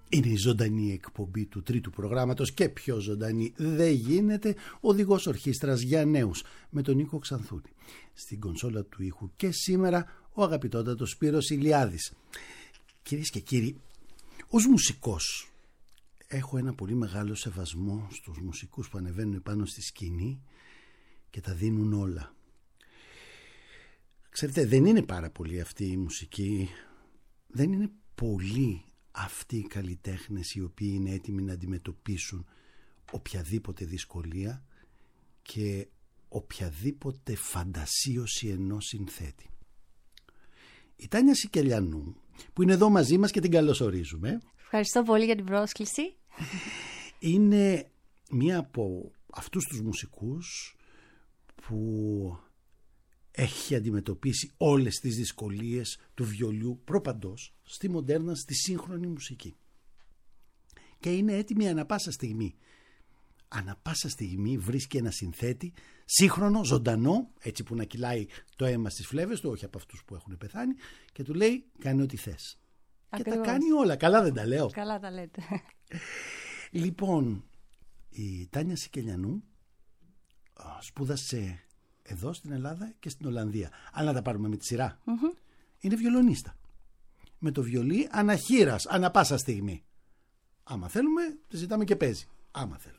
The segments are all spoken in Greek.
Είναι η ζωντανή εκπομπή του τρίτου προγράμματος και πιο ζωντανή δεν γίνεται, οδηγός ορχήστρας για νέους με τον Νίκο Ξανθούνη. Στην κονσόλα του ήχου και σήμερα ο αγαπητότατος Σπύρος Ηλιάδης. Κυρίες και κύριοι, ως μουσικός έχω ένα πολύ μεγάλο σεβασμό στους μουσικούς που ανεβαίνουν πάνω στη σκηνή και τα δίνουν όλα. Ξέρετε, δεν είναι πάρα πολύ αυτή η μουσική, δεν είναι πολλοί αυτοί οι καλλιτέχνες οι οποίοι είναι έτοιμοι να αντιμετωπίσουν οποιαδήποτε δυσκολία και οποιαδήποτε φαντασίωση ενός συνθέτη. Η Τάνια Σικελιανού, που είναι εδώ μαζί μας και την καλωσορίζουμε. Ευχαριστώ πολύ για την πρόσκληση. Είναι μία από αυτούς τους μουσικούς που έχει αντιμετωπίσει όλες τις δυσκολίες του βιολιού προπαντός στη μοντέρνα, στη σύγχρονη μουσική. Και είναι έτοιμη ανα πάσα στιγμή. Ανα πάσα στιγμή βρίσκει ένα συνθέτη σύγχρονο, ζωντανό, έτσι που να κυλάει το αίμα στις φλέβες του, όχι από αυτούς που έχουν πεθάνει, και του λέει κάνε ό,τι θες. Ακριβώς. Και τα κάνει όλα. Καλά δεν τα λέω? Καλά τα λέτε. Λοιπόν, η Τάνια Σικελιανού σπούδασε εδώ στην Ελλάδα και στην Ολλανδία. Αλλά να τα πάρουμε με τη σειρά. Είναι βιολονίστα. Με το βιολί αναχείρας, ανα πάσα στιγμή. Άμα θέλουμε, τη ζητάμε και παίζει. Άμα θέλουμε.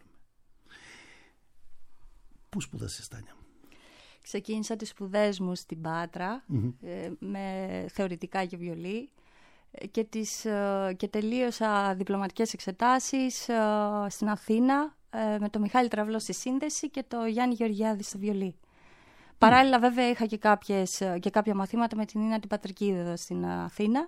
Πού σπούδασες, Τάνια μου? Ξεκίνησα τις σπουδές μου στην Πάτρα με θεωρητικά και βιολί και τελείωσα διπλωματικές εξετάσεις στην Αθήνα με το Μιχάλη Τραυλό στη σύνδεση και το Γιάννη Γεωργιάδη στο βιολί. Παράλληλα βέβαια είχα και κάποια μαθήματα με την Νίνα την Πατρικίδη εδώ στην Αθήνα.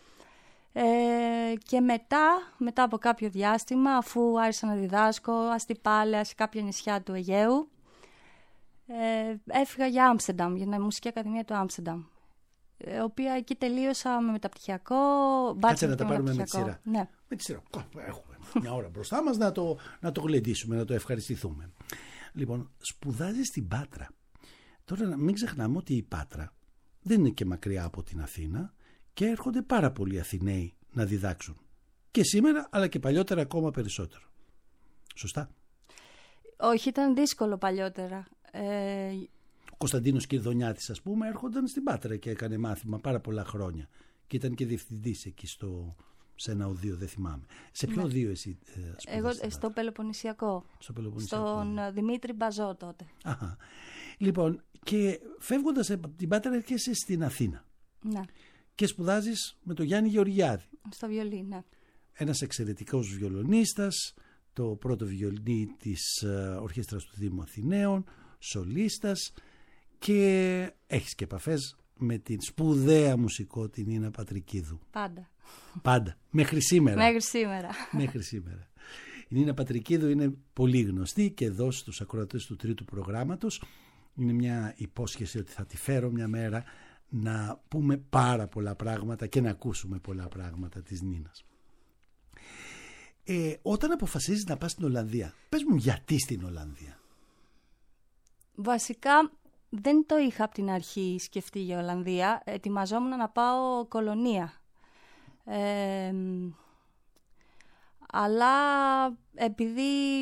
Και μετά από κάποιο διάστημα, αφού άρχισα να διδάσκω αστιπάλαια σε κάποια νησιά του Αιγαίου, έφυγα για Άμστερνταμ, για την Μουσική Ακαδημία του Άμστερνταμ, οποία εκεί τελείωσα με μεταπτυχιακό. Κάτσε να τα πάρουμε με τη σειρά. Ναι. Με τη σειρά. Έχουμε μια ώρα μπροστά μας να το γλεντήσουμε, να το ευχαριστηθούμε. Λοιπόν, σπουδάζει στην Πάτρα. Τώρα μην ξεχνάμε ότι η Πάτρα δεν είναι και μακριά από την Αθήνα και έρχονται πάρα πολλοί Αθηναίοι να διδάξουν. Και σήμερα, αλλά και παλιότερα ακόμα περισσότερο. Σωστά? Όχι, ήταν δύσκολο παλιότερα. Ο Κωνσταντίνος Κυρδονιάτης, ας πούμε, έρχονταν στην Πάτρα και έκανε μάθημα πάρα πολλά χρόνια. Και ήταν και διευθυντής εκεί σε ένα οδείο, δεν θυμάμαι. Σε ποιο οδείο εσύ σπούδασες? Εγώ στο Πελοποννησιακό. Στον Δημήτρη Μπαζό τότε. Αχα. Λοιπόν, και φεύγοντας από την Πάτρα έρχεσαι στην Αθήνα. Ναι. Και σπουδάζεις με τον Γιάννη Γεωργιάδη. Στο βιολί, ναι. Ένας εξαιρετικός βιολονίστας, το πρώτο βιολί της Ορχήστρας του Δήμου Αθηναίων, σολίστας, και έχεις και επαφές με την σπουδαία μουσικό την Νίνα Πατρικίδου. Πάντα. Μέχρι σήμερα. Μέχρι σήμερα. Η Νίνα Πατρικίδου είναι πολύ γνωστή και εδώ στους ακροατές του τρίτου προγράμματος. Είναι μια υπόσχεση ότι θα τη φέρω μια μέρα να πούμε πάρα πολλά πράγματα και να ακούσουμε πολλά πράγματα της Νίνας. Όταν αποφασίζεις να πας στην Ολλανδία, πες μου γιατί στην Ολλανδία? Βασικά δεν το είχα από την αρχή σκεφτεί για Ολλανδία. Ετοιμαζόμουν να πάω κολονία. Αλλά επειδή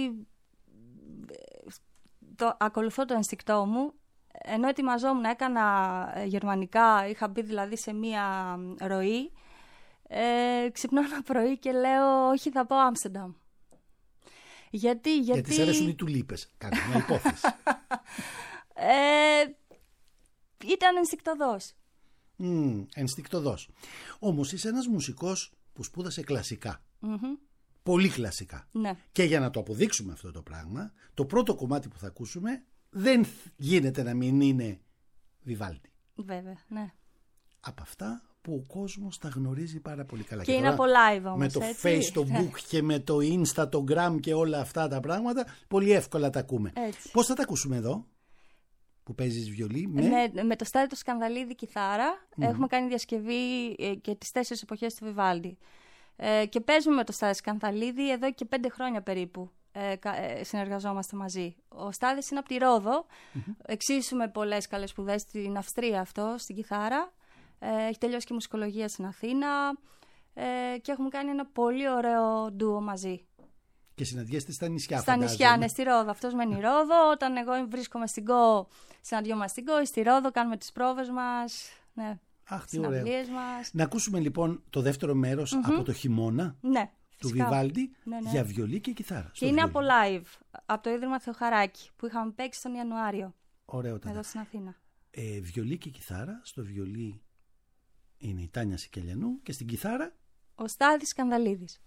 ακολουθώ το ενστικτό μου, ενώ ετοιμαζόμουν, έκανα γερμανικά, είχα μπει δηλαδή σε μία ροή, ξυπνώ ένα πρωί και λέω όχι, θα πάω Άμστερνταμ. Γιατί σε αρέσουν οι τουλίπες, κάνω μια υπόθεση. Ήταν ενστικτωδός. Ενστικτωδός. Όμως είσαι ένας μουσικός που σπούδασε κλασικά. Πολύ κλασικά. Ναι. Και για να το αποδείξουμε αυτό το πράγμα, το πρώτο κομμάτι που θα ακούσουμε δεν γίνεται να μην είναι Βιβάλντι. Βέβαια, ναι. Από αυτά που ο κόσμος τα γνωρίζει πάρα πολύ καλά. Και είναι από live όμως, με το έτσι? Facebook και με το Insta, το Gram και όλα αυτά τα πράγματα, πολύ εύκολα τα ακούμε. Έτσι. Πώς θα τα ακούσουμε εδώ, που παίζεις βιολί? Με το Στάδιο του Σκανδαλίδη κιθάρα. Έχουμε κάνει διασκευή και τις 4 εποχές του Βιβάλντι. Και παίζουμε με το Στάδιο Σκανδαλίδη εδώ και 5 χρόνια περίπου. Συνεργαζόμαστε μαζί. Ο Στάδης είναι από τη Ρόδο. Εξίσου με πολλές καλές σπουδές στην Αυστρία αυτό, στην κιθάρα. Έχει τελειώσει και μουσικολογία στην Αθήνα. και έχουμε κάνει ένα πολύ ωραίο ντουο μαζί. Και συναντιέστε στα νησιά, Στα νησιά, ναι, στη Ρόδο. Αυτός μένει Ρόδο. Όταν εγώ βρίσκομαι στην ΚΟ, συναντιόμαστε στην ΚΟ, στη Ρόδο, κάνουμε τις πρόβες μας. Ναι. Αχ, τι ωραίο. Μας. Να ακούσουμε λοιπόν το δεύτερο μέρος από το χειμώνα, ναι, του Βιβάλντι, ναι. για βιολί και κιθάρα. Και είναι από live, από το Ίδρυμα Θεοχαράκη, που είχαμε παίξει τον Ιανουάριο. Ωραιότατα. Εδώ στην Αθήνα. Βιολί και κιθάρα. Στο βιολί είναι η Τάνια Σικελιανού και στην κιθάρα ο Στάθης Σκανδαλίδης.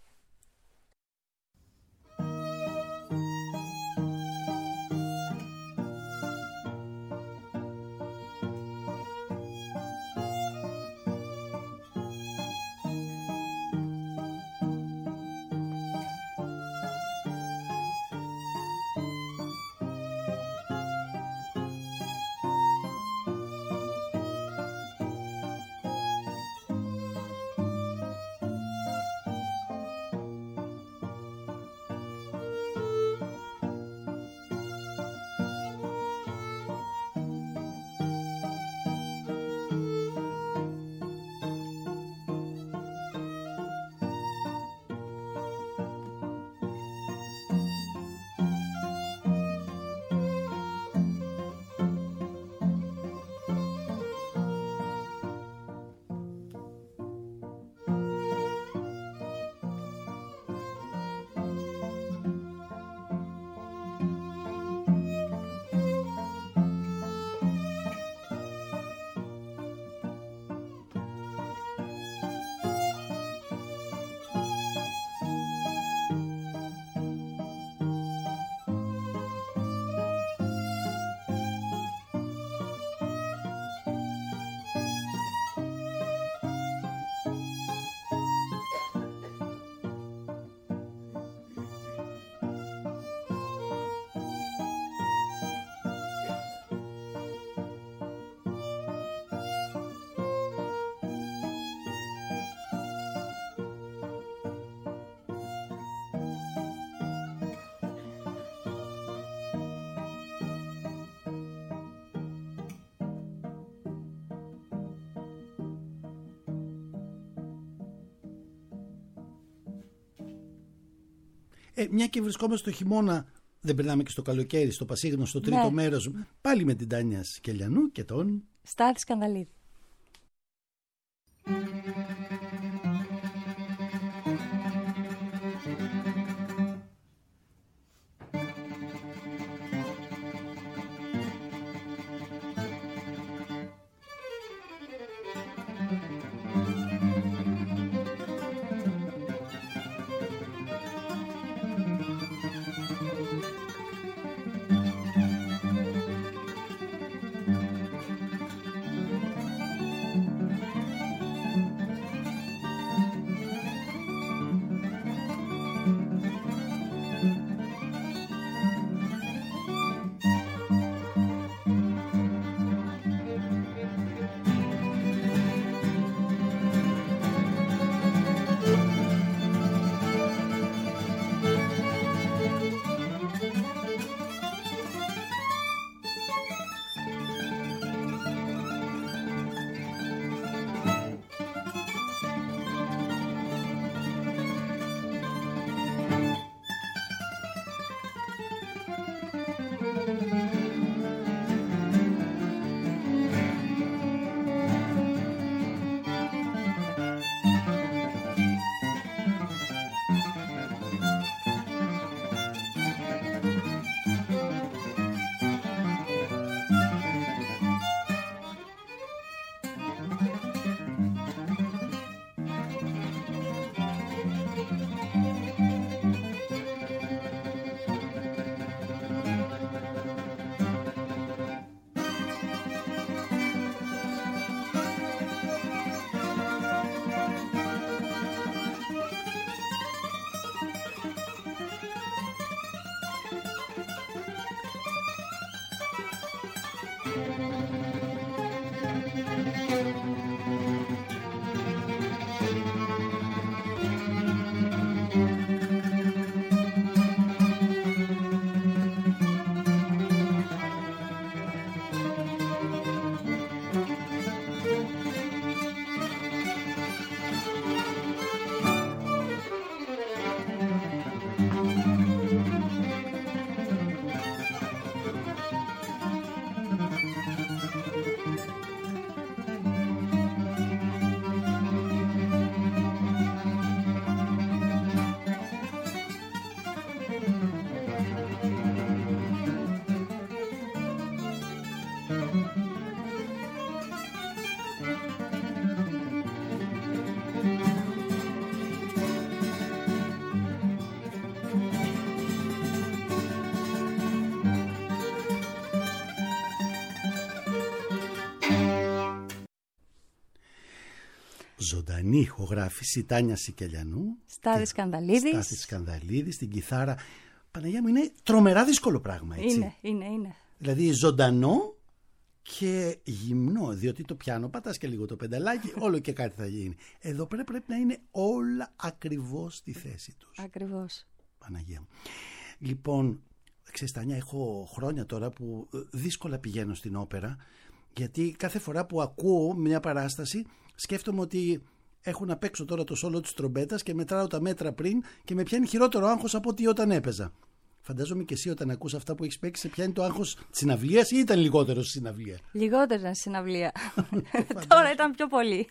Μια και βρισκόμαστε στο χειμώνα, δεν περνάμε και στο καλοκαίρι, στο Πασίγνωστο, στο τρίτο μέρος, πάλι με την Τάνια Σικελιανού και τον Στάθη Σκανδαλίδη. Ζωντανή ηχογράφηση Τάνια Σικελιανού. Στάθης Σκανδαλίδης στην κιθάρα. Παναγιά μου, είναι τρομερά δύσκολο πράγμα, έτσι. Είναι. Δηλαδή ζωντανό και γυμνό, διότι το πιάνο πατάς και λίγο το πενταλάκι, όλο και κάτι θα γίνει. Εδώ πρέπει να είναι όλα ακριβώς στη θέση τους. Ακριβώς. Παναγία μου. Λοιπόν, ξέρεις Τάνια, έχω χρόνια τώρα που δύσκολα πηγαίνω στην όπερα, γιατί κάθε φορά που ακούω μια παράσταση σκέφτομαι ότι έχω να παίξω τώρα το σόλο της τρομπέτας και μετράω τα μέτρα πριν και με πιάνει χειρότερο άγχος από ό,τι όταν έπαιζα. Φαντάζομαι και εσύ όταν ακούς αυτά που έχεις παίξει, σε πιάνει το άγχος της συναυλίας ή ήταν λιγότερο στη συναυλία? Λιγότερο ήταν στη συναυλία. Τώρα ήταν πιο πολύ.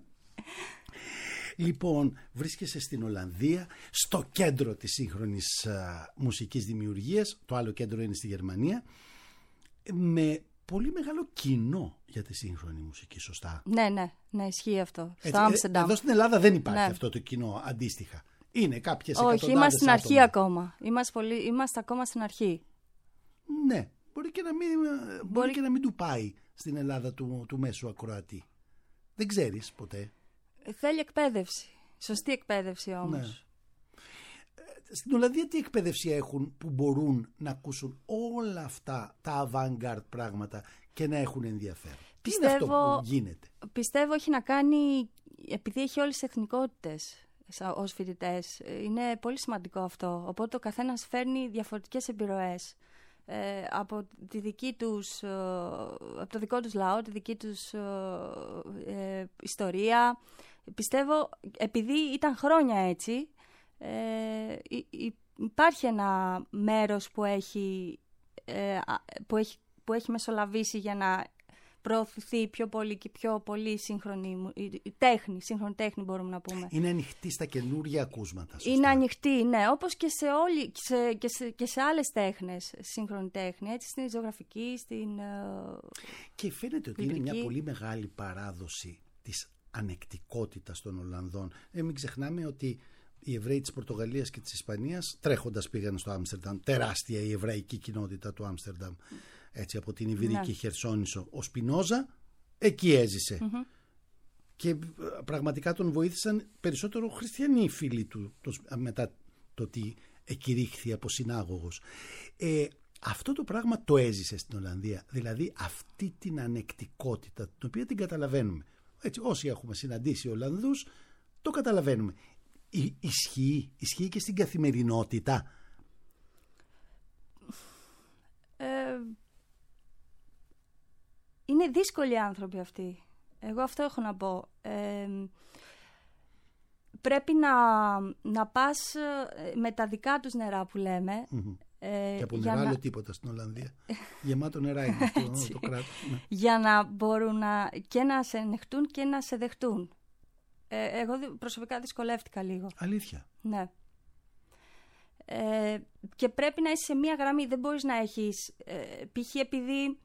Λοιπόν, βρίσκεσαι στην Ολλανδία, στο κέντρο της σύγχρονης μουσικής δημιουργίας, το άλλο κέντρο είναι στη Γερμανία, με πολύ μεγάλο κοινό για τη σύγχρονη μουσική, σωστά? Ναι, ισχύει αυτό. Στο Άμστερνταμ. Εδώ στην Ελλάδα δεν υπάρχει αυτό το κοινό αντίστοιχα. Είναι κάποιες εκατοντάδες. Όχι, είμαστε στην αρχή ακόμα. Είμαστε ακόμα στην αρχή. Ναι, μπορεί και να μην του πάει στην Ελλάδα του μέσου ακροατή. Δεν ξέρεις ποτέ. Θέλει εκπαίδευση. Σωστή εκπαίδευση όμως. Ναι. Στην Ολλανδία τι εκπαίδευση έχουν που μπορούν να ακούσουν όλα αυτά τα avant-garde πράγματα και να έχουν ενδιαφέρον? Τι είναι αυτό που γίνεται? Πιστεύω έχει να κάνει, επειδή έχει όλες τις εθνικότητες ως φοιτητές, είναι πολύ σημαντικό αυτό. Οπότε ο καθένας φέρνει διαφορετικές επιρροές από το δικό τους λαό, τη δική τους ιστορία. Πιστεύω, επειδή ήταν χρόνια έτσι, υπάρχει ένα μέρος που έχει μεσολαβήσει για να προωθηθεί πιο πολύ και πιο πολύ σύγχρονη τέχνη μπορούμε να πούμε. Είναι ανοιχτή στα καινούργια ακούσματα. Σωστά. Είναι ανοιχτή, ναι, όπως και σε άλλες τέχνες, σύγχρονη τέχνη, έτσι, στην ζωγραφική, Και φαίνεται ότι είναι μια πολύ μεγάλη παράδοση της ανεκτικότητας των Ολλανδών. Μην ξεχνάμε ότι οι Εβραίοι της Πορτογαλίας και της Ισπανίας τρέχοντας πήγαν στο Άμστερνταμ. Τεράστια η εβραϊκή κοινότητα του Άμστερνταμ. Έτσι, από την Ιβηρική Χερσόνησο. Ο Σπινόζα εκεί έζησε. Και πραγματικά τον βοήθησαν περισσότερο χριστιανοί φίλοι του μετά το ότι εκηρύχθη από συνάγωγος. Αυτό το πράγμα το έζησε στην Ολλανδία. Δηλαδή αυτή την ανεκτικότητα, την οποία την καταλαβαίνουμε. Έτσι, όσοι έχουμε συναντήσει Ολλανδούς το καταλαβαίνουμε. Ισχύει και στην καθημερινότητα. Είναι δύσκολοι άνθρωποι αυτοί. Εγώ αυτό έχω να πω. Πρέπει να πας με τα δικά τους νερά που λέμε. Και από νερά άλλο τίποτα στην Ολλανδία. Γεμάτο νερά είναι το κράτος. Ναι. Για να μπορούν και να σε ανεχτούν και να σε δεχτούν. Εγώ προσωπικά δυσκολεύτηκα λίγο. Αλήθεια? Ναι. Και πρέπει να είσαι σε μία γραμμή. Δεν μπορείς να έχεις π.χ. επειδή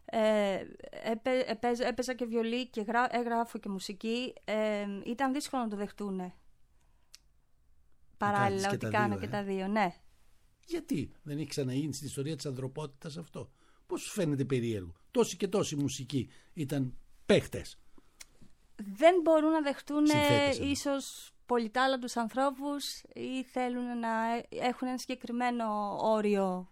έπαιζα και βιολί και έγραφω και μουσική, ήταν δύσκολο να το δεχτούν παράλληλα ότι κάνω και τα δύο. Ναι. Γιατί δεν έχει ξαναγίνει στην ιστορία της ανθρωπότητας αυτό? Πώς σου φαίνεται περίεργο? Τόσοι και τόσοι μουσικοί ήταν παίχτες. Δεν μπορούν να δεχτούν ίσως πολυτάλαντους ανθρώπους ή θέλουν να έχουν ένα συγκεκριμένο όριο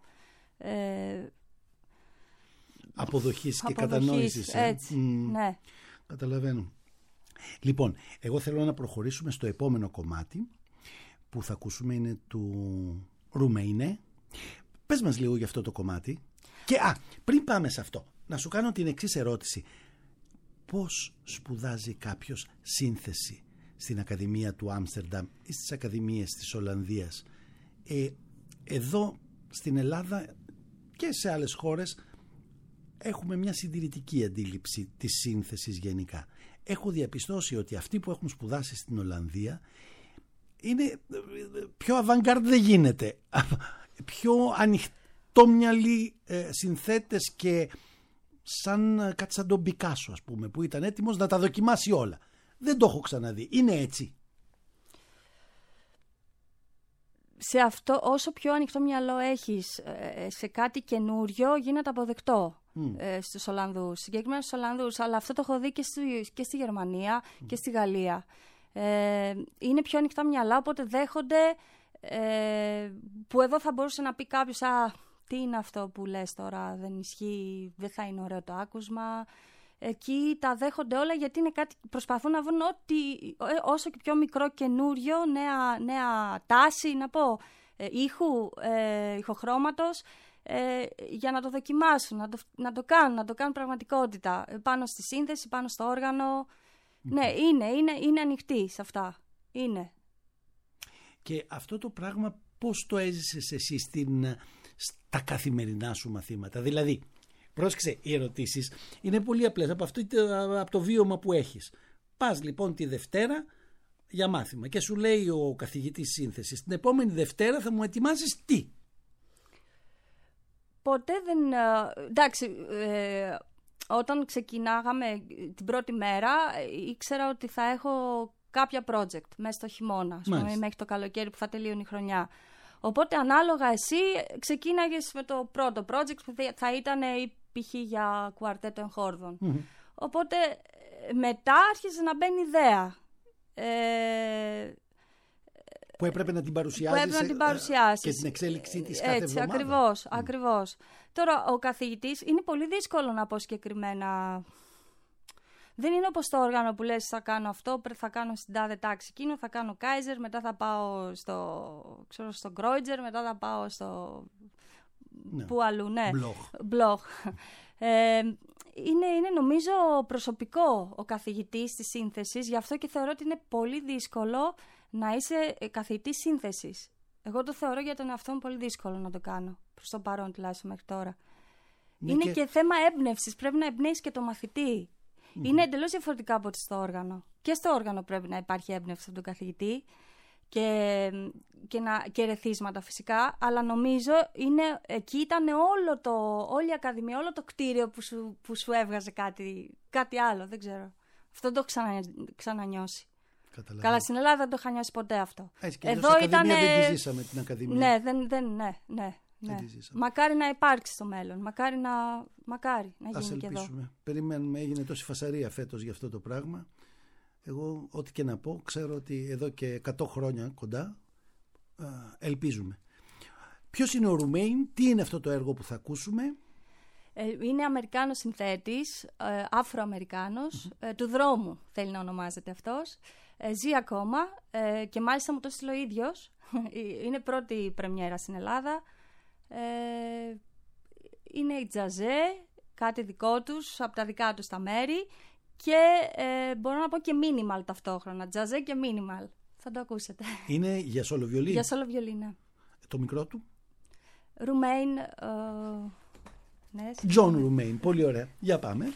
αποδοχής και κατανόησης. Έτσι, ναι. Καταλαβαίνω. Λοιπόν, εγώ θέλω να προχωρήσουμε στο επόμενο κομμάτι που θα ακούσουμε, είναι του Ρουμέινε. Πες μας λίγο για αυτό το κομμάτι. Και πριν πάμε σε αυτό, να σου κάνω την εξής ερώτηση. Πώς σπουδάζει κάποιος σύνθεση στην Ακαδημία του Άμστερνταμ ή στις Ακαδημίες της Ολλανδίας? Εδώ στην Ελλάδα και σε άλλες χώρες έχουμε μια συντηρητική αντίληψη της σύνθεσης γενικά. Έχω διαπιστώσει ότι αυτοί που έχουν σπουδάσει στην Ολλανδία είναι πιο avant-garde δεν γίνεται. Πιο ανοιχτόμυαλοι συνθέτες και κάτι σαν τον Πικάσο, ας πούμε, που ήταν έτοιμος να τα δοκιμάσει όλα. Δεν το έχω ξαναδεί. Είναι έτσι? σε αυτό, όσο πιο ανοιχτό μυαλό έχεις σε κάτι καινούριο, γίνεται αποδεκτό στους Ολλανδούς. Συγκεκριμένα στους Ολλανδούς, αλλά αυτό το έχω δει και στη Γερμανία και στη Γαλλία. Είναι πιο ανοιχτά μυαλά, οπότε δέχονται, που εδώ θα μπορούσε να πει κάποιος, τι είναι αυτό που λες τώρα, δεν ισχύει, δεν θα είναι ωραίο το άκουσμα. Εκεί τα δέχονται όλα, γιατί είναι κάτι, προσπαθούν να βρουν όσο και πιο μικρό καινούριο, νέα τάση, να πω, ήχου, ηχοχρώματος, για να το δοκιμάσουν, να το κάνουν πραγματικότητα, πάνω στη σύνθεση, πάνω στο όργανο. Ναι, είναι ανοιχτή σε αυτά. Είναι. Και αυτό το πράγμα πώς το έζησες εσύ στα καθημερινά σου μαθήματα? Δηλαδή, πρόσεξε, οι ερωτήσεις είναι πολύ απλές από το βίωμα που έχεις. Πας λοιπόν τη Δευτέρα για μάθημα και σου λέει ο καθηγητής σύνθεσης, την επόμενη Δευτέρα θα μου ετοιμάσεις τι? Ποτέ δεν... εντάξει, όταν ξεκινάγαμε την πρώτη μέρα, ήξερα ότι θα έχω κάποια project μέσα στο χειμώνα, μέχρι το καλοκαίρι που θα τελείωνε η χρονιά. Οπότε ανάλογα εσύ ξεκίναγες με το πρώτο project που θα ήταν π.χ. για κουαρτέτο εγχόρδων. Οπότε μετά άρχισε να μπαίνει ιδέα. Που έπρεπε να την παρουσιάσεις και την εξέλιξή της κάθε εβδομάδα. Ακριβώς. Τώρα ο καθηγητής είναι πολύ δύσκολο να πω συγκεκριμένα. Δεν είναι όπως το όργανο που λες θα κάνω αυτό, θα κάνω στην τάδε τάξη εκείνο, θα κάνω Kaiser, μετά θα πάω στο Kreutzer, μετά θα πάω στο... Ναι. Πού αλλού, ναι. Bloch. Είναι νομίζω προσωπικό ο καθηγητής της σύνθεσης, γι' αυτό και θεωρώ ότι είναι πολύ δύσκολο να είσαι καθηγητής σύνθεσης. Εγώ το θεωρώ για τον εαυτό μου πολύ δύσκολο να το κάνω, προς το παρόν τουλάχιστον μέχρι τώρα. Ναι, είναι και θέμα έμπνευσης, πρέπει να εμπνέεις και το μαθητή. Είναι εντελώς διαφορετικά από ότι στο όργανο. Και στο όργανο πρέπει να υπάρχει έμπνευση από τον καθηγητή και ρεθίσματα φυσικά, αλλά νομίζω εκεί ήταν όλη η ακαδημία, όλο το κτίριο που σου έβγαζε κάτι άλλο, δεν ξέρω. Αυτό το έχω ξανανιώσει. Καλά, στην Ελλάδα δεν το είχα νιώσει ποτέ αυτό. Εδώ ήταν. Δεν τη ζήσαμε την ακαδημία. Ναι. Μακάρι να υπάρξει στο μέλλον. Μακάρι να γίνει και εδώ. Περιμένουμε, έγινε τόση φασαρία φέτος για αυτό το πράγμα. Εγώ ό,τι και να πω, ξέρω ότι εδώ και 100 χρόνια κοντά ελπίζουμε. Ποιος είναι ο Ρουμέιν, τι είναι αυτό το έργο που θα ακούσουμε? Είναι Αμερικάνος συνθέτης, Αφροαμερικάνος, του δρόμου θέλει να ονομάζεται αυτός. Ζει ακόμα και μάλιστα μου το στείλε ο ίδιος. Είναι πρώτη πρεμιέρα στην Ελλάδα. Είναι η τζαζέ, κάτι δικό τους, από τα δικά τους τα μέρη, και μπορώ να πω και minimal ταυτόχρονα, τζαζέ και minimal. Θα το ακούσετε. Είναι για σόλο βιολί? Για σόλο βιολί, ναι. Το μικρό του? Ρουμέιν. Ναι, Τζον Ρουμέιν, πολύ ωραία. Για πάμε.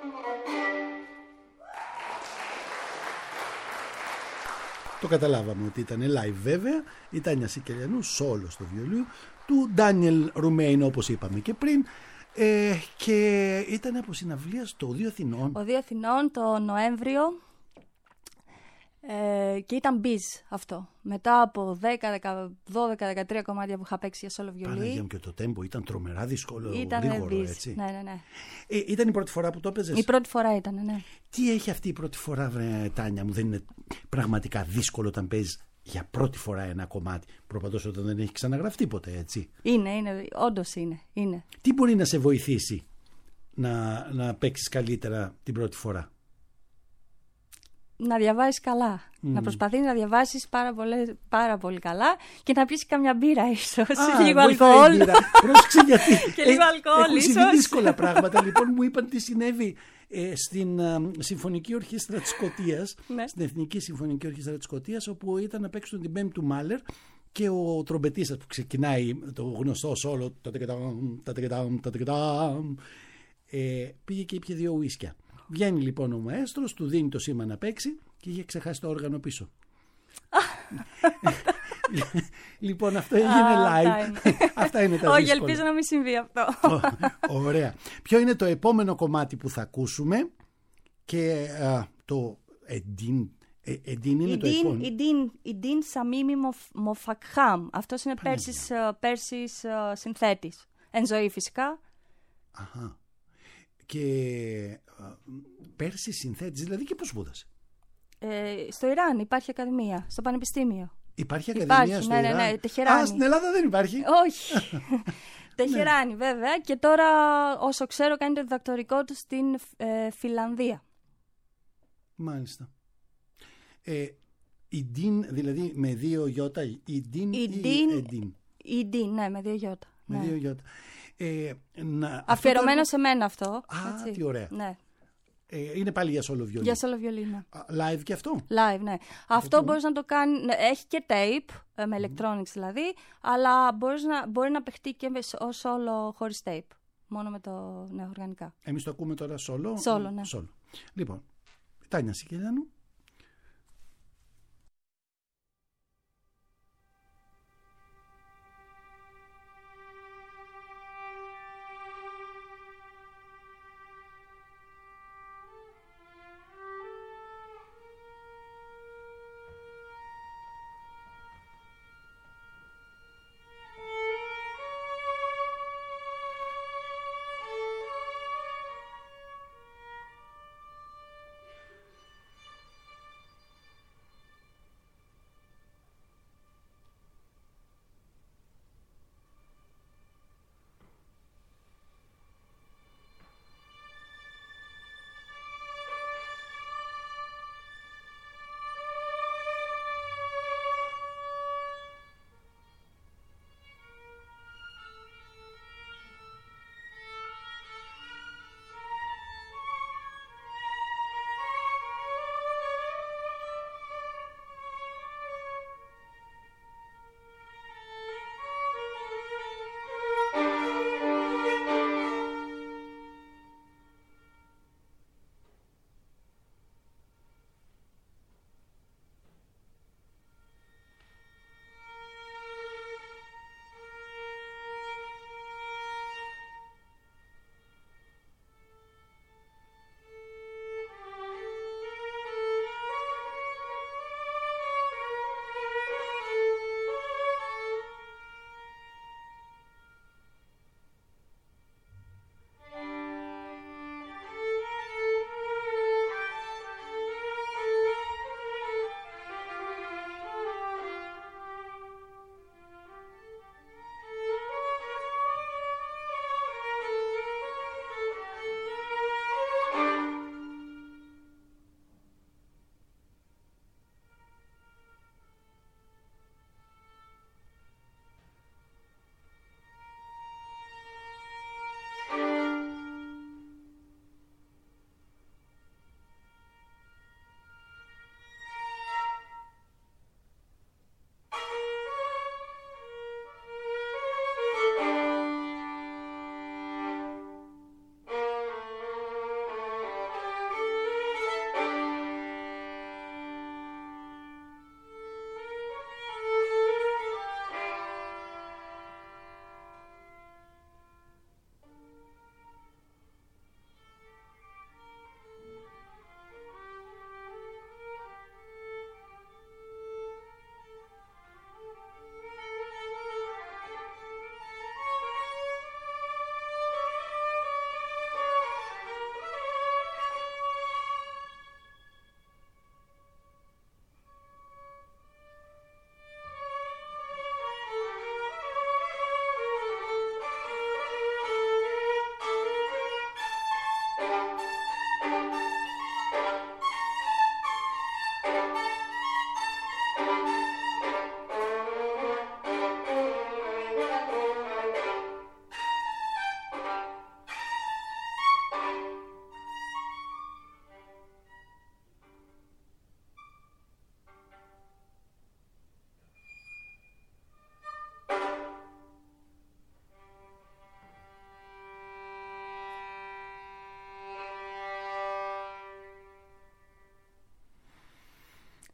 Το καταλάβαμε ότι ήταν live βέβαια. Η Τάνια Σικελιανού σόλο στο βιολί του Ντάνιελ Ρουμέιν, όπως είπαμε και πριν, και ήταν από συναυλία στο Οδείο Αθηνών. Οδείο Αθηνών το Νοέμβριο, και ήταν μπιζ αυτό. Μετά από 12-13 κομμάτια που είχα παίξει για solo βιολί. Παναγία μου, και το τέμπο ήταν τρομερά δύσκολο, Ήταν γρήγορο, μπιζ. έτσι. Ναι. Ήταν η πρώτη φορά που το έπαιζες? Η πρώτη φορά ήταν, ναι. Τι έχει αυτή η πρώτη φορά, βρε Τάνια μου? Δεν είναι πραγματικά δύσκολο όταν παίζεις για πρώτη φορά ένα κομμάτι, προπαντός όταν δεν έχει ξαναγραφτεί ποτέ, έτσι? Είναι, όντως είναι. Τι μπορεί να σε βοηθήσει να παίξεις καλύτερα την πρώτη φορά? Να διαβάσεις καλά. Να προσπαθείς να διαβάσεις πάρα πολύ καλά και να πεις καμιά μπύρα ίσως. Λίγο αλκοόλ. Πρόσεξε, γιατί και λίγο αλκοόλ ίσως. Έχουν δύσκολα πράγματα. Λοιπόν, μου είπαν τι συνέβη στην Συμφωνική Ορχήστρα της Σκωτίας, ναι. Στην Εθνική Συμφωνική Ορχήστρα της Σκωτίας, όπου ήταν να παίξουν την Πέμπτη του Μάλερ και ο τρομπετίστας που ξεκινάει το γνωστό σόλο, πήγε και ήπια 2 ουίσκια. Βγαίνει λοιπόν ο μαέστρος, του δίνει το σήμα να παίξει και είχε ξεχάσει το όργανο πίσω. Λοιπόν, αυτό έγινε live. Αυτά είναι τα δύσκολα. Όχι, ελπίζω να μην συμβεί αυτό. Ωραία. Ποιο είναι το επόμενο κομμάτι που θα ακούσουμε? Και το Εντίν είναι το επόμενο. Εντίν Σαμίμι Μοφακχάμ. Αυτός είναι Πέρσης συνθέτης. Εν ζωή φυσικά. Αχα. Και πέρσι συνθέτης, δηλαδή, και πώς σπούδασε? Στο Ιράν υπάρχει ακαδημία, στο πανεπιστήμιο. Υπάρχει ακαδημία στο Ιράν? Ναι, Τεχεράνη. Στην Ελλάδα δεν υπάρχει. Όχι. Τεχεράνη βέβαια, και τώρα όσο ξέρω κάνει το διδακτορικό του στην Φιλανδία. Μάλιστα. Ιντίν, δηλαδή με 2 γιώτα, Ιντίν ή Εντίν? Ιντίν, ναι, με 2 γιώτα. Με 2 γιώτα. Αφιερωμένο σε μένα αυτό. Α, τι ωραία. Ναι. Είναι πάλι για solo βιολί? Για solo βιολί, ναι. Live και αυτό? Live, ναι. Αυτό μπορείς να το κάνει, έχει και tape, με electronics δηλαδή, αλλά μπορεί να παιχτεί και ως solo χωρίς tape. Μόνο με το οργανικά. Εμείς το ακούμε τώρα solo? Solo, ναι. Solo. Λοιπόν, Τάνια Σικελιανού.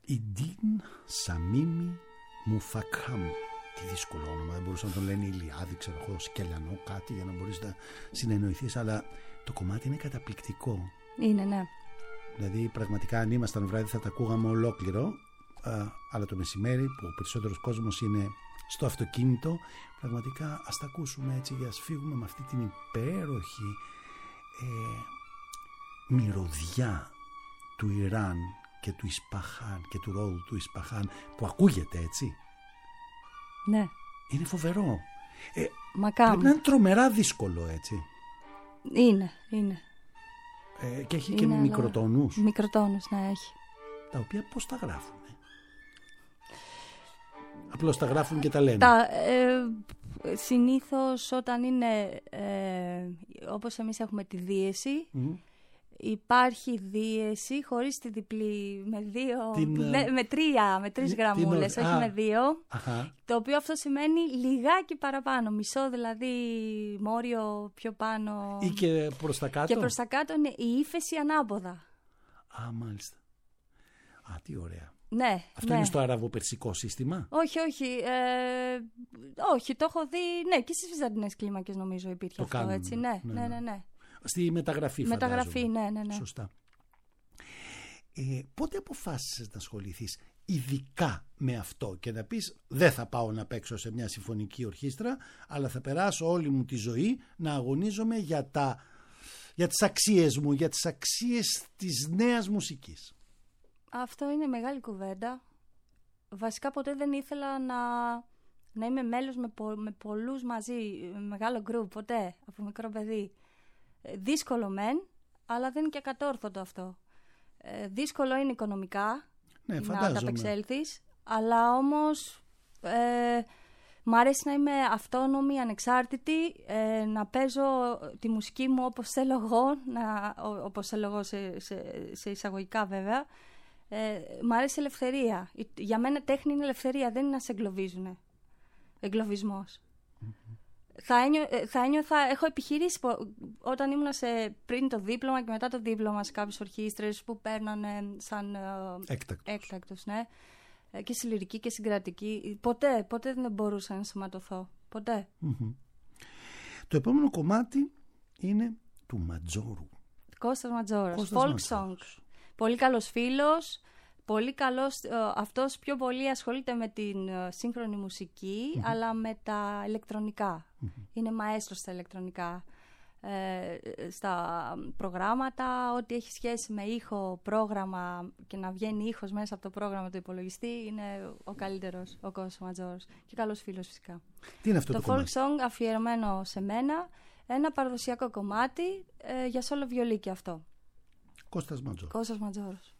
Η Ντίν Σαμίμι Μουφακάμ. Τι δύσκολο όνομα, δεν μπορούσαν να τον λένε Ηλιάδη, ξέρω εγώ, Σκελιανό, κάτι για να μπορείς να συνεννοηθείς, αλλά το κομμάτι είναι καταπληκτικό. Είναι, ναι. Δηλαδή πραγματικά αν ήμασταν βράδυ θα τα ακούγαμε ολόκληρο, αλλά το μεσημέρι που ο περισσότερος κόσμος είναι στο αυτοκίνητο, πραγματικά ας τα ακούσουμε έτσι για να φύγουμε με αυτή την υπέροχη μυρωδιά του Ιράν και του Ισπαχάν και του ρόλου του Ισπαχάν που ακούγεται έτσι. Ναι. Είναι φοβερό. Μακάβ. Πρέπει να είναι τρομερά δύσκολο έτσι. Είναι. Και έχει και μικροτόνους. Μικροτόνους, ναι, έχει. Τα οποία πώς τα γράφουν? Απλώς τα γράφουν και τα λένε. Συνήθως όταν είναι όπως εμείς έχουμε τη δίεση, υπάρχει δίεση χωρίς τη διπλή, με τρεις γραμμούλες, όχι με δύο. Το οποίο αυτό σημαίνει λιγάκι παραπάνω, μισό δηλαδή μόριο πιο πάνω. Ή και προς τα κάτω. Και προς τα κάτω είναι η ύφεση ανάποδα. Α, μάλιστα. Α, τι ωραία. Ναι, αυτό είναι στο αραβο-περσικό σύστημα? Όχι, το έχω δει, ναι, και στις βυζαντινές κλίμακες νομίζω υπήρχε το αυτό, κάνουν, έτσι, ναι. Στη μεταγραφή ναι. Σωστά. Πότε αποφάσισες να ασχοληθείς ειδικά με αυτό και να πεις δεν θα πάω να παίξω σε μια συμφωνική ορχήστρα, αλλά θα περάσω όλη μου τη ζωή να αγωνίζομαι για τις αξίες μου, για τις αξίες της νέας μουσικής? Αυτό είναι μεγάλη κουβέντα. Βασικά ποτέ δεν ήθελα να είμαι μέλος με πολλούς μαζί, με μεγάλο γκρουπ, ποτέ, από μικρό παιδί. Δύσκολο μεν, αλλά δεν είναι και ακατόρθωτο αυτό. Δύσκολο είναι οικονομικά, να ανταπεξέλθεις, αλλά όμως μ' αρέσει να είμαι αυτόνομη, ανεξάρτητη, να παίζω τη μουσική μου όπως θέλω εγώ, σε εισαγωγικά βέβαια. Μ' αρέσει η ελευθερία. Για μένα τέχνη είναι ελευθερία, δεν είναι να σε εγκλωβίζουνε. Εγκλωβισμός. Θα ένιωθα, έχω επιχειρήσει όταν ήμουν πριν το δίπλωμα και μετά το δίπλωμα σε κάποιες ορχήστρες που παίρνανε σαν έκτακτος, ναι. Και στη λυρική και συγκρατική. Ποτέ δεν μπορούσα να σωματωθώ. Ποτέ. Το επόμενο κομμάτι είναι του Ματζόρου. Κώστας Ματζόρος. Folk song. Πολύ καλός φίλος. Πολύ καλός, αυτός πιο πολύ ασχολείται με την σύγχρονη μουσική, αλλά με τα ηλεκτρονικά. Είναι μαέστρος στα ηλεκτρονικά. Στα προγράμματα, ό,τι έχει σχέση με ήχο, πρόγραμμα και να βγαίνει ήχος μέσα από το πρόγραμμα του υπολογιστή, είναι ο καλύτερος, ο Κώστας Ματζόρος. Και καλός φίλος φυσικά. Τι είναι αυτό το κομμάτι? folk song αφιερωμένο σε μένα, ένα παραδοσιακό κομμάτι για σόλο βιολί και αυτό. Κώστας Ματζόρος.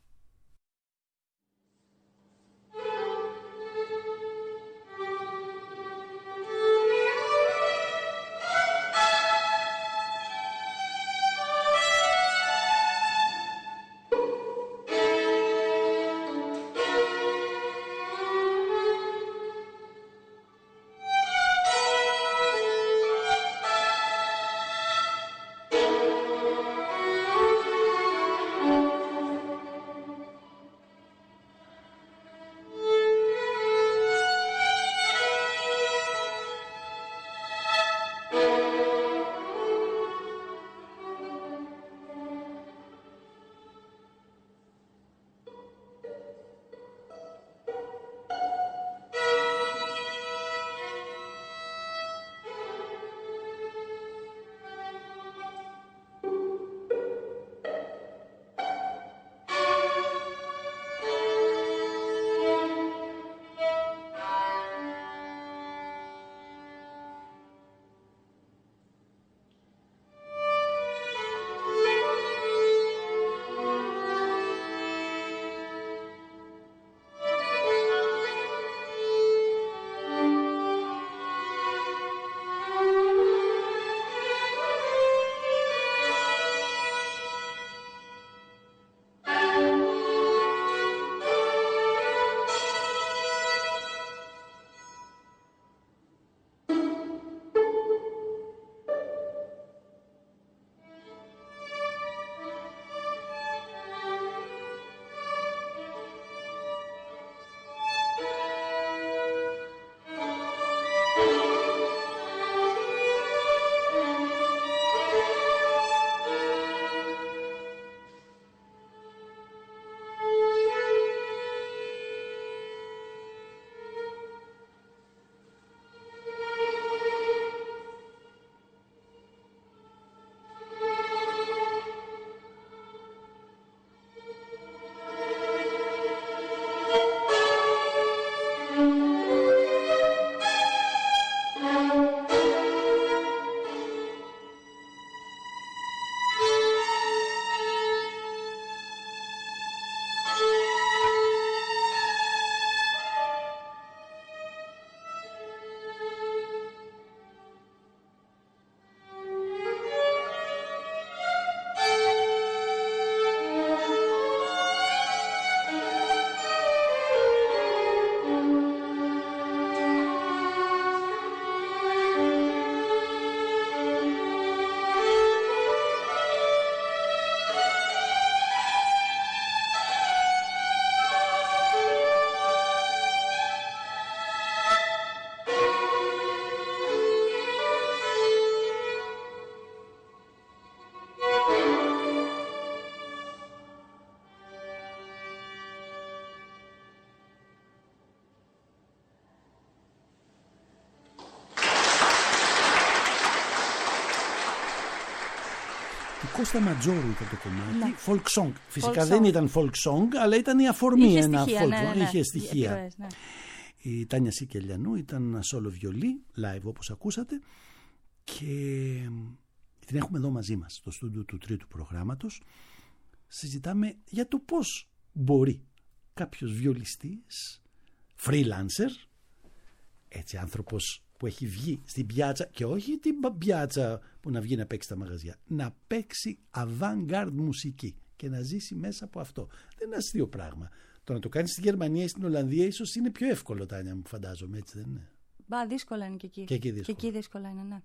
Κώστα Ματζόρου ήταν το κομμάτι, Ναι. folk song. Φυσικά Folk δεν song. ήταν folk song, αλλά ήταν η αφορμή. Είχε ένα στοιχεία, folk ναι, song. ναι. Είχε στοιχεία. Επιρροές, ναι. Η Τάνια Σικελιανού ήταν ένα solo βιολί, live όπως ακούσατε, και την έχουμε εδώ μαζί μας στο στούντιο του τρίτου προγράμματος. Συζητάμε για το πώς μπορεί κάποιος βιολιστής, freelancer, έτσι άνθρωπος που έχει βγει στην πιάτσα, και όχι την πιάτσα που να βγει να παίξει στα μαγαζιά, να παίξει avant-garde μουσική και να ζήσει μέσα από αυτό. Δεν είναι αστείο πράγμα. Το να το κάνεις στη Γερμανία ή στην Ολλανδία ίσως είναι πιο εύκολο, Τάνια μου, φαντάζομαι, έτσι δεν είναι? Μπα, δύσκολα είναι και εκεί. Και εκεί δύσκολα. Και εκεί δύσκολα είναι, ναι.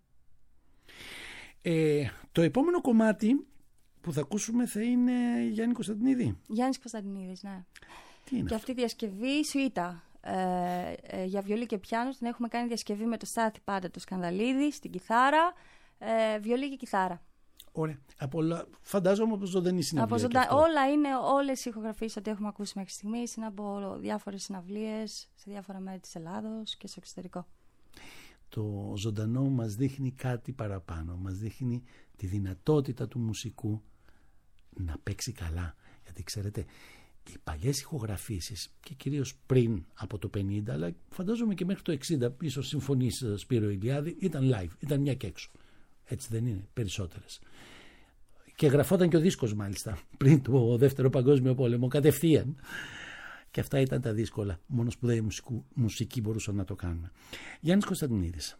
Το επόμενο κομμάτι που θα ακούσουμε θα είναι Γιάννη Κωνσταντινίδη. Γιάννης Κωνσταντινίδης, ναι. Τι είναι Και αυτή η διασκευή σουίτα για βιολί και πιάνο την έχουμε κάνει διασκευή με το Στάθη πάντα το Σκανδαλίδη στην κιθάρα, βιολί και κιθάρα. Ωραία. Φαντάζομαι από ζωντανή συναυλία. Όλα είναι, όλες οι ηχογραφίες ότι έχουμε ακούσει μέχρι στιγμής είναι από διάφορες συναυλίες σε διάφορα μέρη της Ελλάδος και στο εξωτερικό. Το ζωντανό μας δείχνει κάτι παραπάνω. Μας δείχνει τη δυνατότητα του μουσικού να παίξει καλά. Γιατί ξέρετε, οι παλιές ηχογραφήσεις, και κυρίως πριν από το 50, αλλά φαντάζομαι και μέχρι το 60, ίσως συμφωνείς Σπύρο Ηλιάδη, ήταν live, ήταν μια και έξω. Έτσι δεν είναι? Περισσότερες. Και γραφόταν και ο δίσκος μάλιστα πριν το Δεύτερο Παγκόσμιο Πόλεμο, κατευθείαν. Και αυτά ήταν τα δύσκολα. Μόνο σπουδαίοι μουσικοί μπορούσαν να το κάνουν. Γιάννης Κωνσταντινίδης.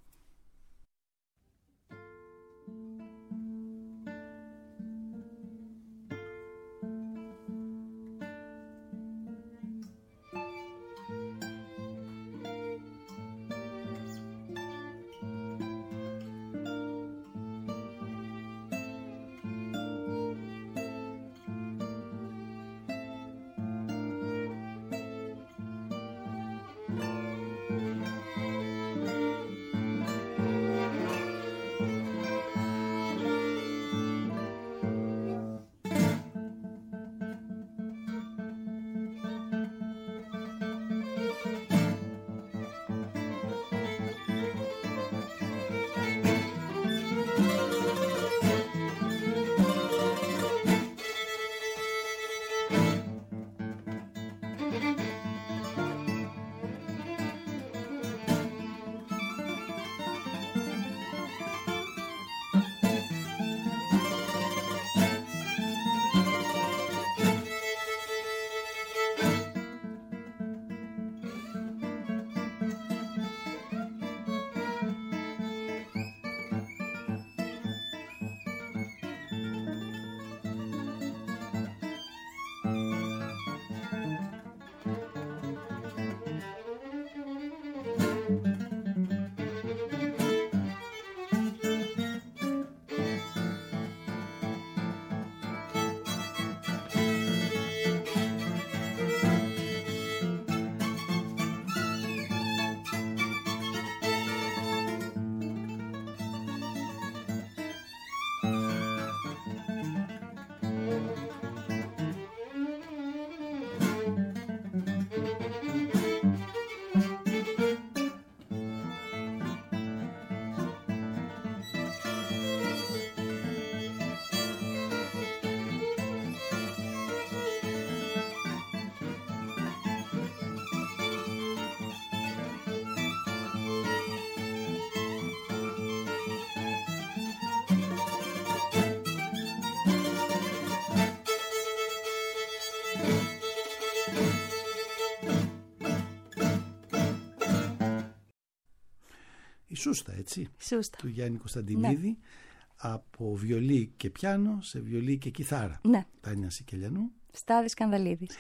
Η Σούστα, έτσι, Σούστα. του Γιάννη Κωνσταντινίδη, ναι. Από βιολί και πιάνο σε βιολί και κιθάρα. Ναι. Τάνια Σικελιανού. Στάδης Σκανδαλίδης.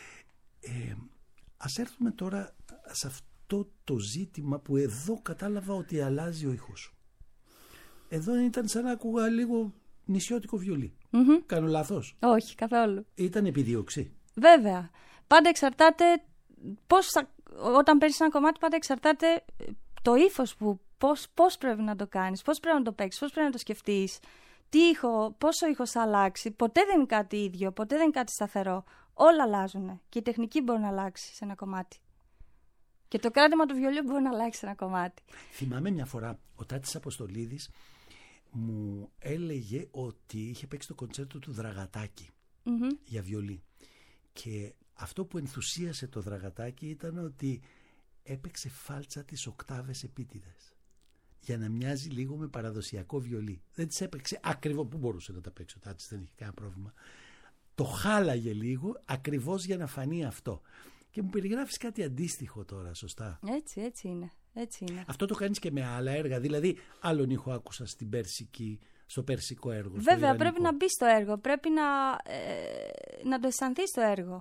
Ας έρθουμε τώρα σε αυτό το ζήτημα που εδώ κατάλαβα ότι αλλάζει ο ήχος. Εδώ ήταν σαν να ακούγα λίγο νησιώτικο βιολί. Mm-hmm. Κάνω λάθος? Όχι, καθόλου. Ήταν επιδίωξη? Βέβαια. Πάντα εξαρτάται όταν παίρνεις ένα κομμάτι, πάντα εξαρτάται το ύφος που πώς πρέπει να το κάνεις, πώς πρέπει να το παίξεις, πώς πρέπει να το σκεφτείς, πόσο ήχος θα αλλάξει. Ποτέ δεν είναι κάτι ίδιο, ποτέ δεν είναι κάτι σταθερό. Όλα αλλάζουν και η τεχνική μπορεί να αλλάξει σε ένα κομμάτι. Και το κράτημα του βιολίου μπορεί να αλλάξει σε ένα κομμάτι. Θυμάμαι μια φορά ο Τάτης Αποστολίδης μου έλεγε ότι είχε παίξει το κοντσέρτο του Δραγατάκη για βιολί. Και αυτό που ενθουσίασε το Δραγατάκη ήταν ότι έπαιξε φάλτσα τις οκτάβες επίτηδες, για να μοιάζει λίγο με παραδοσιακό βιολί. Δεν τις έπαιξε ακριβώς που μπορούσε να τα παίξει ο Τάτσης, δεν είχε κανένα πρόβλημα. Το χάλαγε λίγο ακριβώς για να φανεί αυτό. Και μου περιγράφεις κάτι αντίστοιχο τώρα, σωστά? Έτσι είναι. Αυτό το κάνεις και με άλλα έργα? Δηλαδή άλλον ήχο άκουσα στο περσικό έργο? Βέβαια, πρέπει να μπει στο έργο, πρέπει να το αισθανθείς το έργο.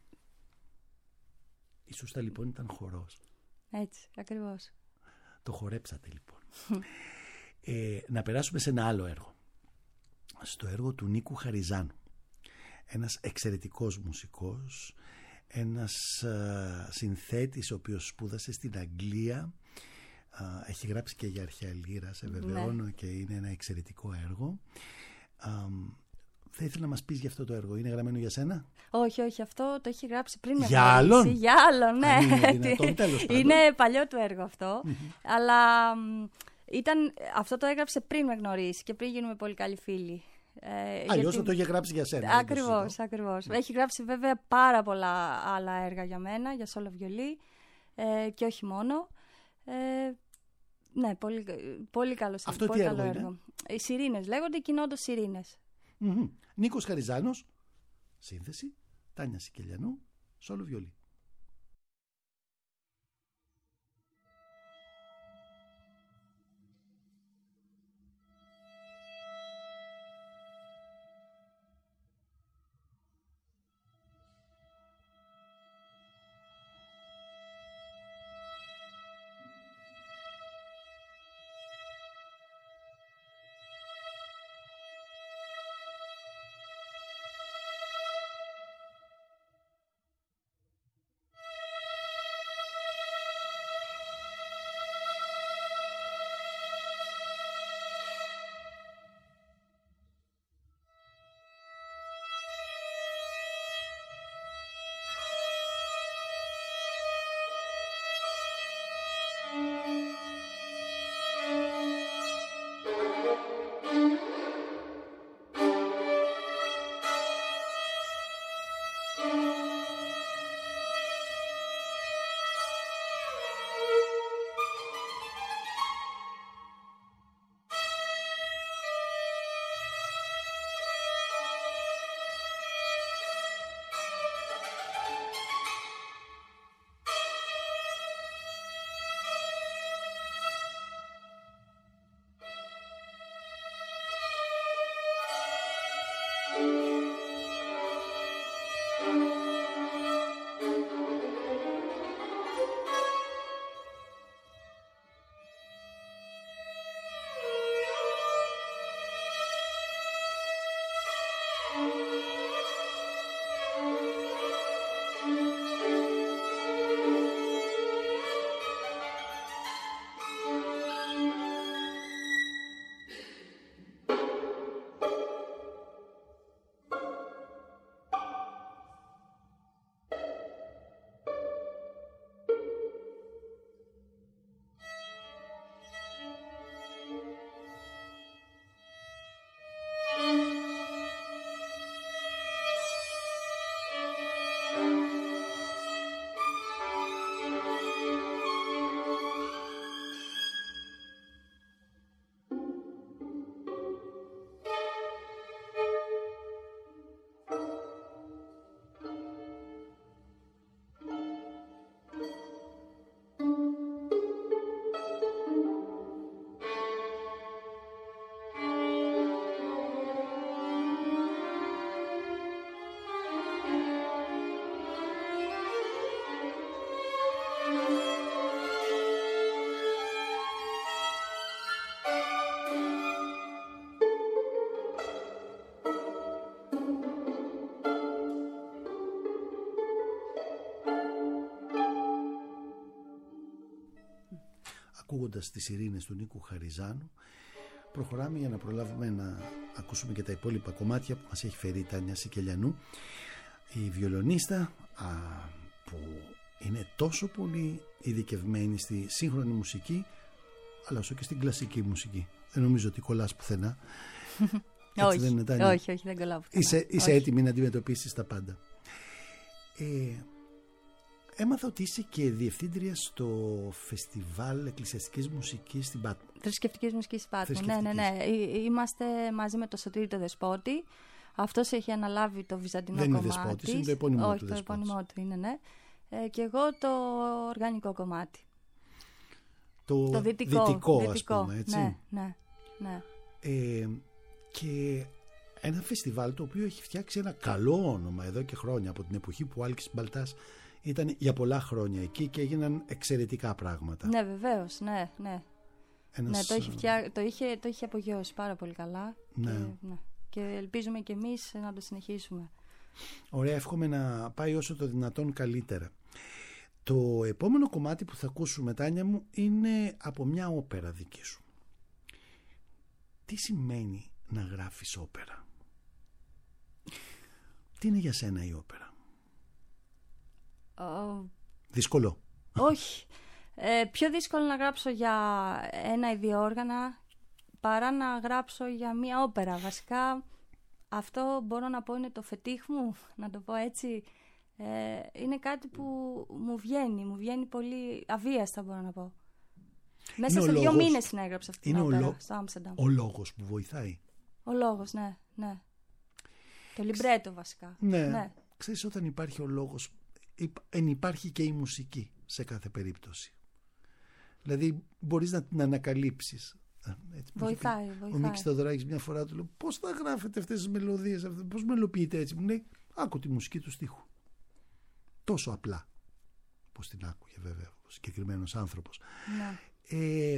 Η Σούστα λοιπόν ήταν χορός. Έτσι, ακριβώς. Το χορέψατε λοιπόν. Να περάσουμε σε ένα άλλο έργο. Στο έργο του Νίκου Χαριζάνου. Ένας εξαιρετικός μουσικός, ένας συνθέτης ο οποίος σπούδασε στην Αγγλία, έχει γράψει και για αρχαία λύρα, σε βεβαιώνω, και είναι ένα εξαιρετικό έργο. Θα ήθελα να μας πεις για αυτό το έργο. Είναι γραμμένο για σένα? Όχι, αυτό το έχει γράψει πριν με για άλλον? Για άλλον, ναι. Είναι παλιό του έργο αυτό, αλλά αυτό το έγραψε πριν με γνωρίσει και πριν γίνουμε πολύ καλοί φίλοι. Αλλιώς θα το είχε γράψει για σένα. Ακριβώς. Έχει γράψει βέβαια πάρα πολλά άλλα έργα για μένα, για σόλο βιολί, και όχι μόνο. Ναι, πολύ καλό αυτό πολύ καλό έργο. Οι Σιρήνες λέγονται, κοινόντως Σιρήνες. Νίκος Χαριζάνος, σύνθεση, Τάνια Σικελιανού, σόλο βιολί. Ακούγοντας τις Ειρήνες του Νίκου Χαριζάνου, προχωράμε για να προλάβουμε να ακούσουμε και τα υπόλοιπα κομμάτια που μας έχει φέρει η Τάνια Σικελιανού, η βιολονίστα που είναι τόσο πολύ ειδικευμένη στη σύγχρονη μουσική, αλλά όσο και στην κλασική μουσική. Δεν νομίζω ότι κολλάς πουθενά. Όχι, δεν είναι, Τάνια? όχι, δεν κολλάω πουθενά. Είσαι έτοιμη να αντιμετωπίσεις τα πάντα. Έμαθα ότι είσαι και διευθύντρια στο Φεστιβάλ Εκκλησιαστικής Μουσικής στην Πάτμο. Θρησκευτικής μουσικής στην Πάτμο. Ναι. Είμαστε μαζί με το Σωτήρη το Δεσπότη. Αυτός έχει αναλάβει το βυζαντινό κομμάτι. Δεν είναι Δεσπότης, είναι το επώνυμό όχι, του. Το επώνυμό του είναι, ναι. Και εγώ το οργανικό κομμάτι. Το δυτικό, ας πούμε, έτσι. Ναι. Και ένα φεστιβάλ το οποίο έχει φτιάξει ένα καλό όνομα εδώ και χρόνια, από την εποχή που ο Άλκης Μπαλτάς ήταν για πολλά χρόνια εκεί και έγιναν εξαιρετικά πράγματα. Ναι, βεβαίως, ναι. Το είχε απογειώσει πάρα πολύ καλά. Ναι. Και ελπίζουμε και εμείς να το συνεχίσουμε. Ωραία, εύχομαι να πάει όσο το δυνατόν καλύτερα. Το επόμενο κομμάτι που θα ακούσουμε, Τάνια μου, είναι από μια όπερα δική σου. Τι σημαίνει να γράφεις όπερα? Τι είναι για σένα η όπερα? Δύσκολο? Όχι. Πιο δύσκολο να γράψω για ένα ή δύο όργανα παρά να γράψω για μία όπερα. Βασικά αυτό μπορώ να πω είναι το φετίχ μου, να το πω έτσι. Είναι κάτι που μου βγαίνει πολύ αβίαστα, μπορώ να πω. Μέσα σε 2 μήνες συνέγραψα αυτή την όπερα στο Άμστερνταμ. Ο λόγος που βοηθάει. Ο λόγος, ναι. Το λιμπρέτο βασικά. Ναι. Ξέρεις, όταν υπάρχει ο λόγος, υπάρχει και η μουσική σε κάθε περίπτωση. Δηλαδή μπορείς να την ανακαλύψεις. Βοηθάει. Ο Μίκης Θεοδωράκης μια φορά του λέει: πώς θα γράφετε αυτές τις μελωδίες, πώς μελοποιείτε έτσι? Μου λέει: άκου τη μουσική του στίχου. Τόσο απλά. Πώς την άκουγε βέβαια ο συγκεκριμένος άνθρωπος. Ναι.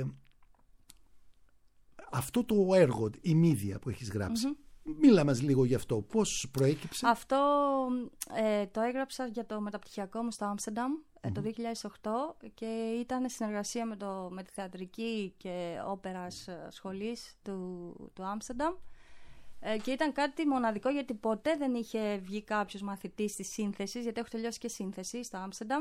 Αυτό το έργο, η Μύδια που έχεις γράψει, μίλα μας λίγο γι' αυτό. Πώς προέκυψε? Αυτό το έγραψα για το μεταπτυχιακό μου στο Άμστερνταμ το 2008 και ήταν συνεργασία με τη θεατρική και όπερας σχολής του Άμστερνταμ και ήταν κάτι μοναδικό γιατί ποτέ δεν είχε βγει κάποιος μαθητής της σύνθεσης, γιατί έχω τελειώσει και σύνθεση στο Άμστερνταμ,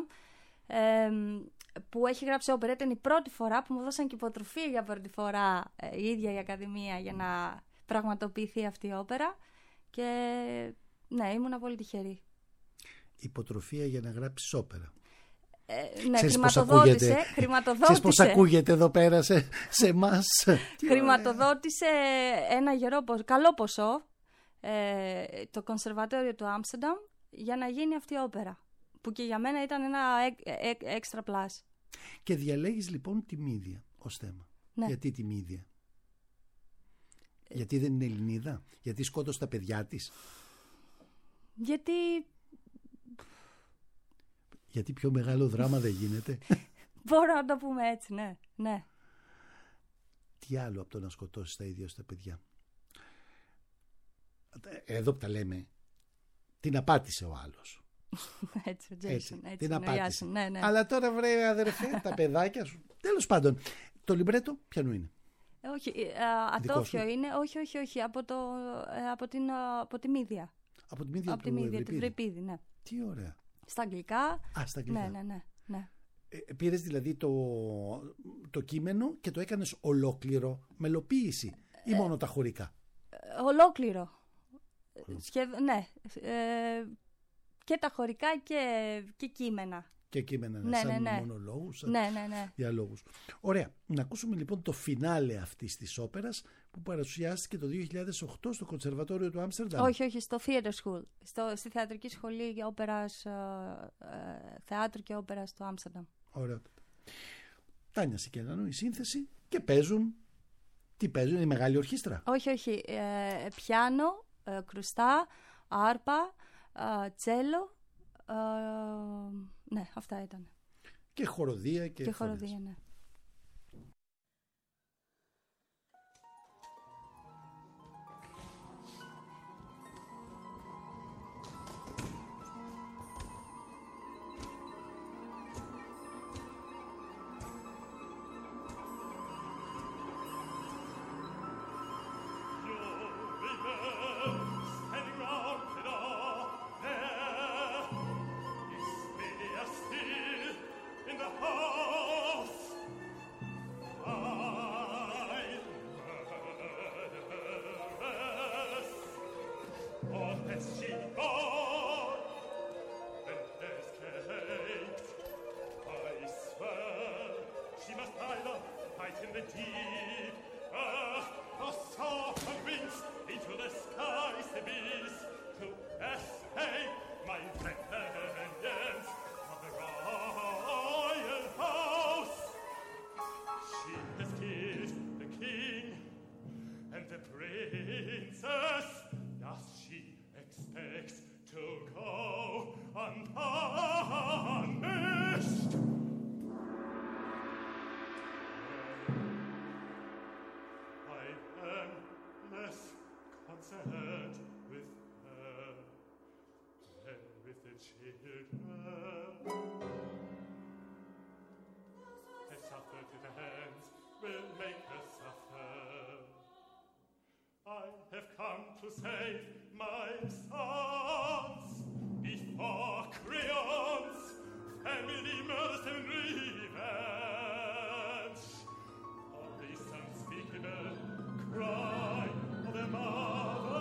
που έχει γράψει όπερα. Ήταν η πρώτη φορά που μου δώσαν και υποτροφία για πρώτη φορά η ίδια η Ακαδημία για να πραγματοποιηθεί αυτή η όπερα και ναι, ήμουν πολύ τυχερή. Υποτροφία για να γράψεις όπερα. Ναι, χρηματοδότησε. Ξέρεις πώς ακούγεται εδώ πέρα σε εμάς? Χρηματοδότησε ένα καλό ποσό το Κονσερβατόριο του Άμστερνταμ για να γίνει αυτή η όπερα, που και για μένα ήταν ένα έξτρα πλάς. Και διαλέγεις λοιπόν τη Μύδια ως θέμα. Ναι. Γιατί τη Μύδια? Γιατί δεν είναι Ελληνίδα? Γιατί σκότωσε τα παιδιά της? Γιατί πιο μεγάλο δράμα δεν γίνεται? Μπορώ να το πούμε έτσι, ναι. Τι άλλο από το να σκοτώσεις τα ίδια στα παιδιά? Εδώ που τα λέμε, την απάτησε ο άλλος. Έτσι, ο Τζέισον. Την απάτησε. Ναι. Αλλά τώρα βρε αδερφέ, τα παιδάκια σου. Τέλος πάντων, το λιμπρέτο ποιανού είναι? Όχι, ατόφιο είναι. Όχι. Από τη Μύδια. Από τη Μύδια του Ευρυπίδη, ναι. Τι ωραία. Στα αγγλικά. Στα αγγλικά. Ναι. Πήρες δηλαδή το κείμενο και το έκανες ολόκληρο μελοποίηση ή μόνο τα χωρικά? Ολόκληρο. Ναι. Και τα χωρικά και κείμενα. Και κείμενα, σαν μονολόγους, σαν διαλόγους. Ωραία. Να ακούσουμε λοιπόν το φινάλε αυτής της όπερας που παρουσιάστηκε το 2008 στο Κονσερβατόριο του Άμστερνταμ. Όχι, στο Theatre School. Στη θεατρική σχολή για όπερας, θεάτρου και όπερας του Άμστερνταμ. Ωραία. Τάνια Σικελάνου, η σύνθεση και παίζουν. Τι παίζουν, η μεγάλη ορχήστρα? Όχι. Πιάνο, κρουστά, άρπα, τσέλο. Ναι, αυτά ήταν. Και χοροδία και χοροδία, ναι. In the house To save my sons before Creon's family murders and revenge. On this unspeakable cry of their mother.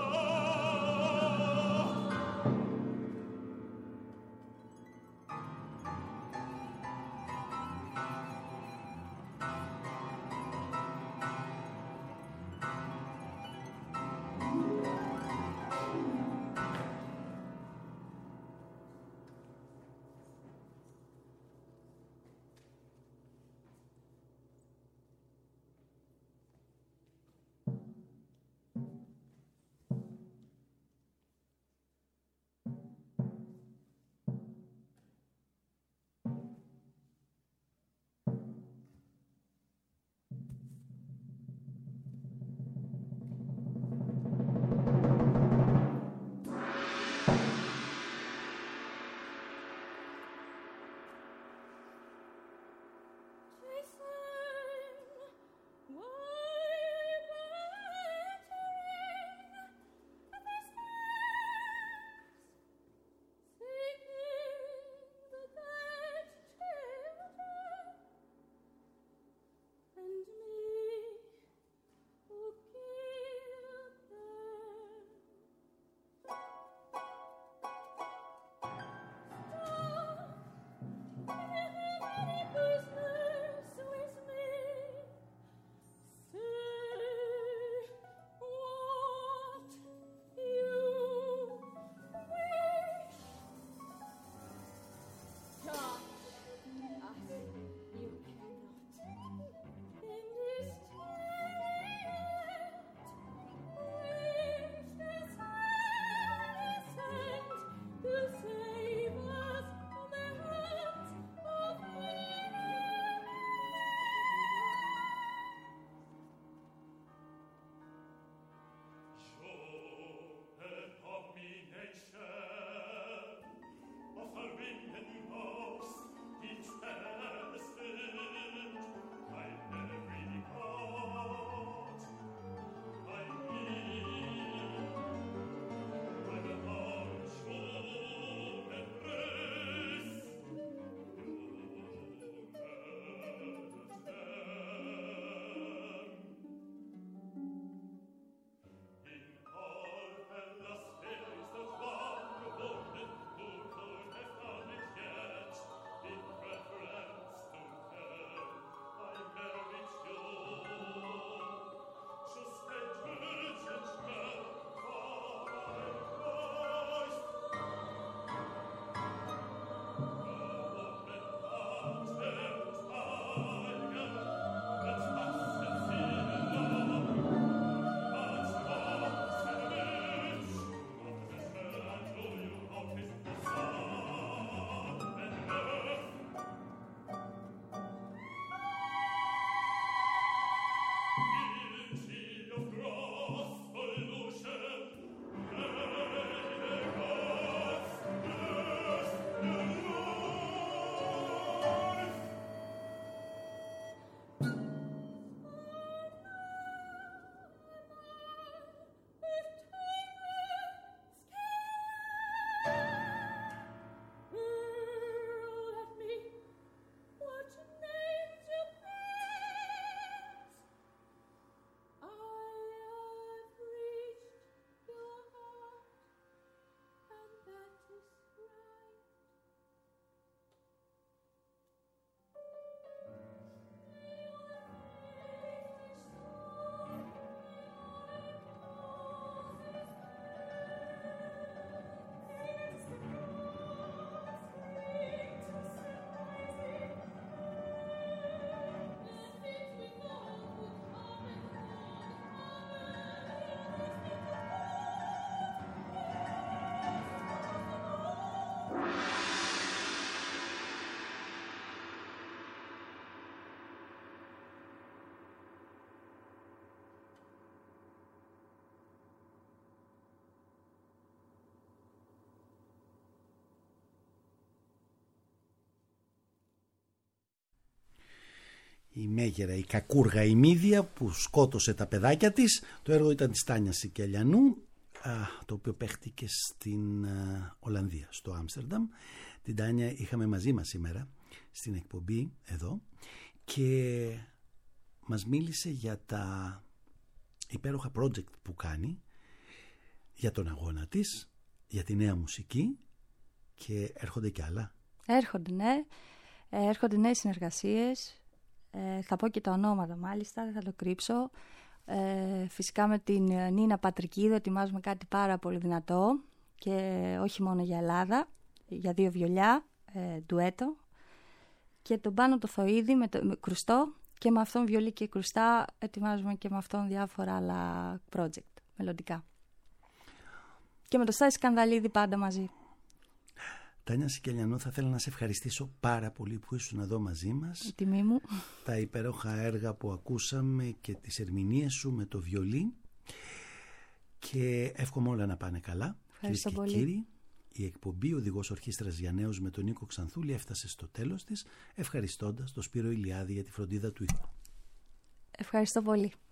η Μέγερα, η κακούργα η Μύδια που σκότωσε τα παιδάκια της. Το έργο ήταν της Τάνιας Σικελιανού, το οποίο παίχτηκε στην Ολλανδία, στο Άμστερνταμ. Την Τάνια είχαμε μαζί μας σήμερα στην εκπομπή εδώ και μας μίλησε για τα υπέροχα project που κάνει, για τον αγώνα της, για τη νέα μουσική, και έρχονται κι άλλα. Έρχονται, ναι. Έρχονται νέες συνεργασίες. Θα πω και τα ονόματα μάλιστα, δεν θα το κρύψω. Φυσικά με την Νίνα Πατρικίδου ετοιμάζουμε κάτι πάρα πολύ δυνατό και όχι μόνο για Ελλάδα, για 2 βιολιά, ντουέτο. Και τον Πάνο το Θοΐδη με κρουστό, και με αυτόν βιολί και κρουστά ετοιμάζουμε και με αυτόν διάφορα άλλα project μελλοντικά. Και με το Στάση Σκανδαλίδη πάντα μαζί. Τάνια Σικελιανού, θα ήθελα να σε ευχαριστήσω πάρα πολύ που ήσουν εδώ μαζί μας. Η τιμή μου. Τα υπέροχα έργα που ακούσαμε και τις ερμηνείες σου με το βιολί, και εύχομαι όλα να πάνε καλά. Ευχαριστώ πολύ. πολύ. Κύριοι, η εκπομπή «Οδηγός Ορχήστρας για Νέους» με τον Νίκο Ξανθούλη έφτασε στο τέλος της, ευχαριστώντας τον Σπύρο Ηλιάδη για τη φροντίδα του ήχου. Ευχαριστώ πολύ.